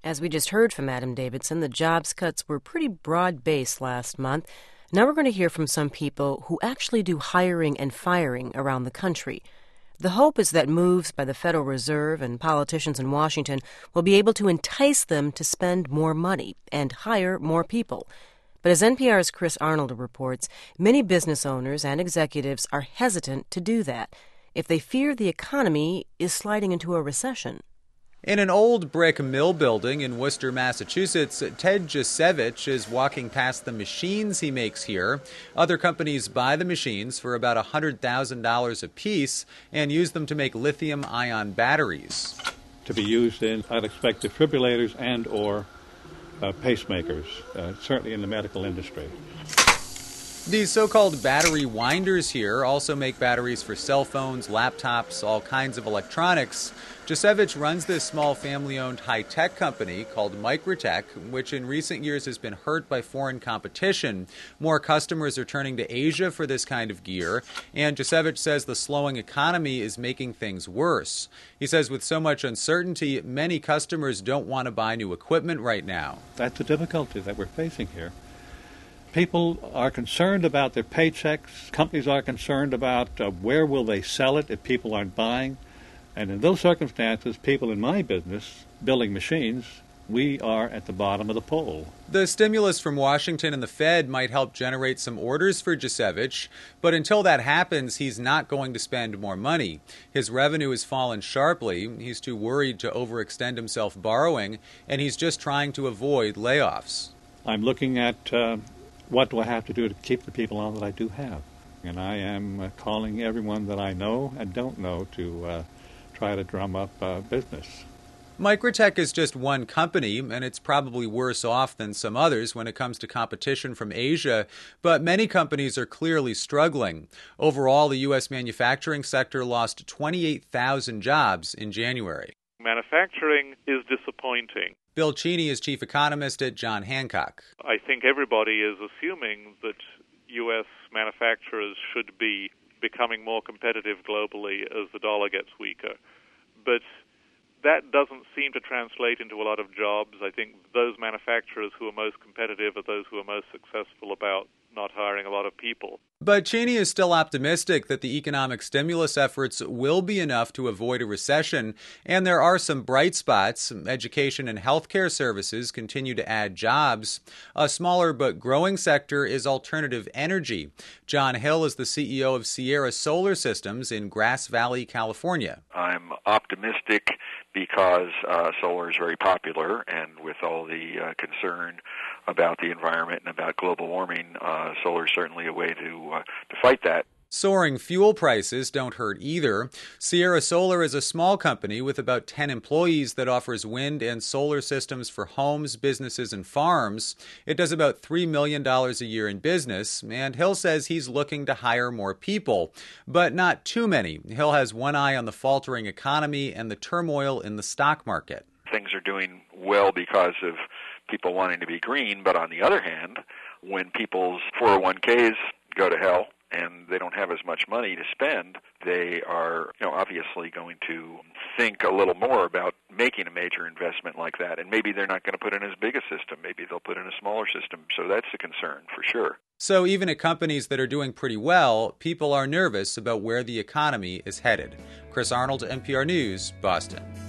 As we just heard from Adam Davidson, the jobs cuts were pretty broad-based last month. Now we're going to hear from some people who actually do hiring and firing around the country. The hope is that moves by the Federal Reserve and politicians in Washington will be able to entice them to spend more money and hire more people. But as NPR's Chris Arnold reports, many business owners and executives are hesitant to do that if they fear the economy is sliding into a recession. In an old brick mill building in Worcester, Massachusetts, Ted Jasevich is walking past the machines he makes here. Other companies buy the machines for about $100,000 a piece and use them to make lithium-ion batteries. To be used in, I'd expect, defibrillators and or pacemakers, certainly in the medical industry. These so-called battery winders here also make batteries for cell phones, laptops, all kinds of electronics. Jasevich runs this small family-owned high-tech company called Microtech, which in recent years has been hurt by foreign competition. More customers are turning to Asia for this kind of gear, and Jasevich says the slowing economy is making things worse. He says with so much uncertainty, many customers don't want to buy new equipment right now. That's the difficulty that we're facing here. People are concerned about their paychecks. Companies are concerned about where will they sell it if people aren't buying. And in those circumstances, people in my business, building machines, we are at the bottom of the pole. The stimulus from Washington and the Fed might help generate some orders for Jasevich, but until that happens, he's not going to spend more money. His revenue has fallen sharply. He's too worried to overextend himself borrowing, and he's just trying to avoid layoffs. I'm looking at what do I have to do to keep the people on that I do have. And I am calling everyone that I know and don't know to try to drum up business. Microtech is just one company, and it's probably worse off than some others when it comes to competition from Asia, but many companies are clearly struggling. Overall, the U.S. manufacturing sector lost 28,000 jobs in January. Manufacturing is disappointing. Bill Cheney is chief economist at John Hancock. I think everybody is assuming that U.S. manufacturers should be becoming more competitive globally as the dollar gets weaker. But that doesn't seem to translate into a lot of jobs. I think those manufacturers who are most competitive are those who are most successful about not hiring a lot of people. But Cheney is still optimistic that the economic stimulus efforts will be enough to avoid a recession, and there are some bright spots. Education and healthcare services continue to add jobs. A smaller but growing sector is alternative energy. John Hill is the CEO of Sierra Solar Systems in Grass Valley, California. I'm optimistic because solar is very popular, and with all the concern about the environment and about global warming, solar is certainly a way to fight that. Soaring fuel prices don't hurt either. Sierra Solar is a small company with about 10 employees that offers wind and solar systems for homes, businesses, and farms. It does about $3 million a year in business, and Hill says he's looking to hire more people, but not too many. Hill has one eye on the faltering economy and the turmoil in the stock market. Things are doing well because of people wanting to be green, but on the other hand, when people's 401ks go to hell and they don't have as much money to spend, they are, obviously going to think a little more about making a major investment like that. And maybe they're not going to put in as big a system. Maybe they'll put in a smaller system. So that's a concern for sure. So even at companies that are doing pretty well, people are nervous about where the economy is headed. Chris Arnold, NPR News, Boston.